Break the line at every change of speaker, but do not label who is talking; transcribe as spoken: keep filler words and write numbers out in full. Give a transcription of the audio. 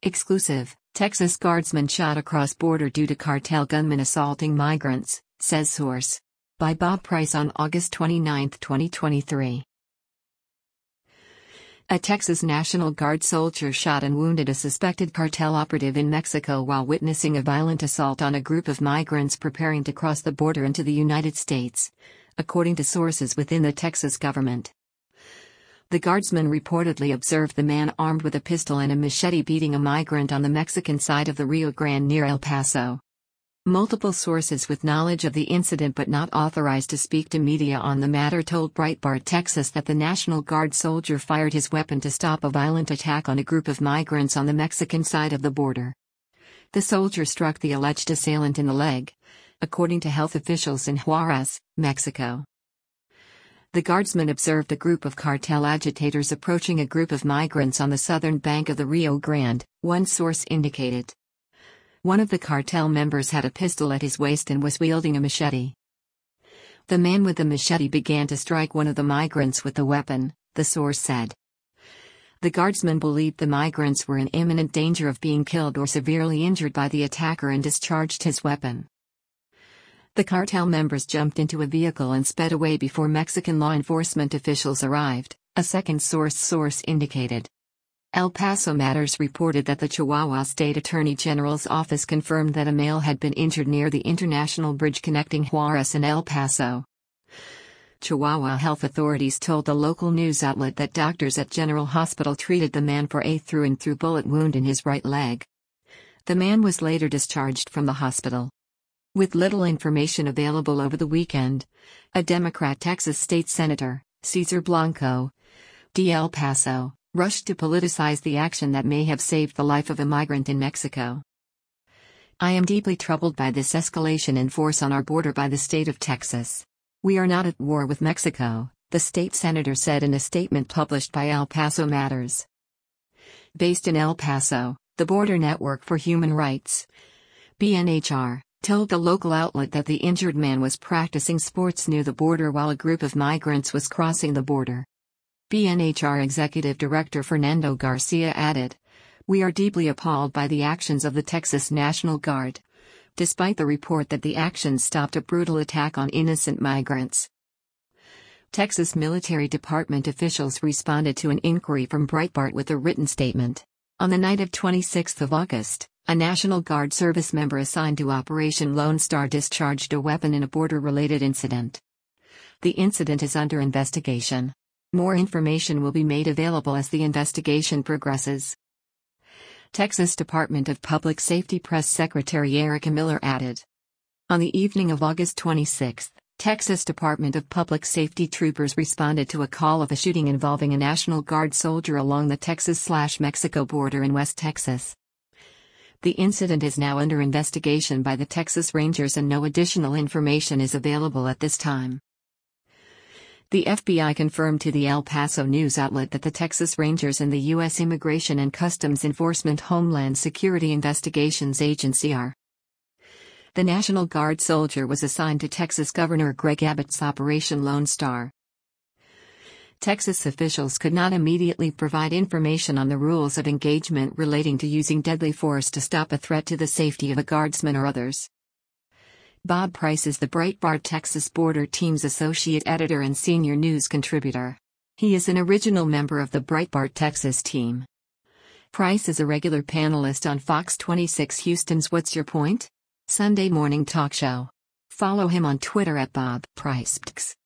Exclusive: Texas guardsman shot across border due to cartel gunman assaulting migrants, says source. By Bob Price on August twenty-ninth, twenty twenty-three. A Texas National Guard soldier shot and wounded a suspected cartel operative in Mexico while witnessing a violent assault on a group of migrants preparing to cross the border into the United States, according to sources within the Texas government. The guardsman reportedly observed the man armed with a pistol and a machete beating a migrant on the Mexican side of the Rio Grande near El Paso. Multiple sources with knowledge of the incident but not authorized to speak to media on the matter told Breitbart Texas that the National Guard soldier fired his weapon to stop a violent attack on a group of migrants on the Mexican side of the border. The soldier struck the alleged assailant in the leg, according to health officials in Juarez, Mexico. The guardsman observed a group of cartel agitators approaching a group of migrants on the southern bank of the Rio Grande, one source indicated. One of the cartel members had a pistol at his waist and was wielding a machete. The man with the machete began to strike one of the migrants with the weapon, the source said. The guardsman believed the migrants were in imminent danger of being killed or severely injured by the attacker and discharged his weapon. The cartel members jumped into a vehicle and sped away before Mexican law enforcement officials arrived, a second source source indicated. El Paso Matters reported that the Chihuahua State Attorney General's office confirmed that a male had been injured near the international bridge connecting Juarez and El Paso. Chihuahua health authorities told the local news outlet that doctors at General Hospital treated the man for a through-and-through bullet wound in his right leg. The man was later discharged from the hospital. With little information available over the weekend, a Democrat Texas state senator, Cesar Blanco, de El Paso, rushed to politicize the action that may have saved the life of a migrant in Mexico. I am deeply troubled by this escalation in force on our border by the state of Texas. We are not at war with Mexico, the state senator said in a statement published by El Paso Matters. Based in El Paso, the Border Network for Human Rights, B N H R, told the local outlet that the injured man was practicing sports near the border while a group of migrants was crossing the border. B N H R Executive Director Fernando Garcia added, "We are deeply appalled by the actions of the Texas National Guard, despite the report that the actions stopped a brutal attack on innocent migrants." Texas Military Department officials responded to an inquiry from Breitbart with a written statement. On the night of twenty-sixth of August, a National Guard service member assigned to Operation Lone Star discharged a weapon in a border-related incident. The incident is under investigation. More information will be made available as the investigation progresses. Texas Department of Public Safety Press Secretary Erica Miller added. On the evening of August twenty-sixth, Texas Department of Public Safety troopers responded to a call of a shooting involving a National Guard soldier along the Texas-Mexico border in West Texas. The incident is now under investigation by the Texas Rangers and no additional information is available at this time. The F B I confirmed to the El Paso news outlet that the Texas Rangers and the U S Immigration and Customs Enforcement Homeland Security Investigations Agency are. The National Guard soldier was assigned to Texas Governor Greg Abbott's Operation Lone Star. Texas officials could not immediately provide information on the rules of engagement relating to using deadly force to stop a threat to the safety of a guardsman or others. Bob Price is the Breitbart Texas Border Team's associate editor and senior news contributor. He is an original member of the Breitbart Texas team. Price is a regular panelist on Fox twenty-six Houston's What's Your Point? Sunday morning talk show. Follow him on Twitter at Bob Price.